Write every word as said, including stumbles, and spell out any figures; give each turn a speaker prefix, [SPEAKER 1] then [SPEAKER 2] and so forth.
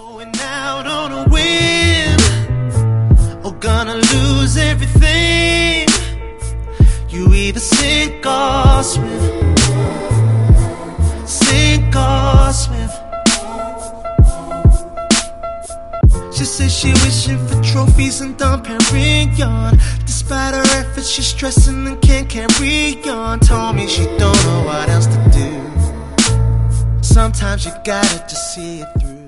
[SPEAKER 1] Going out on a whim, or gonna lose everything. You either sink or swim, sink or swim. She says she wishing for trophies and Dom Perignon. Despite her efforts, she's stressing and can't carry on. Told me she don't know what else to do. Sometimes you gotta just see it through.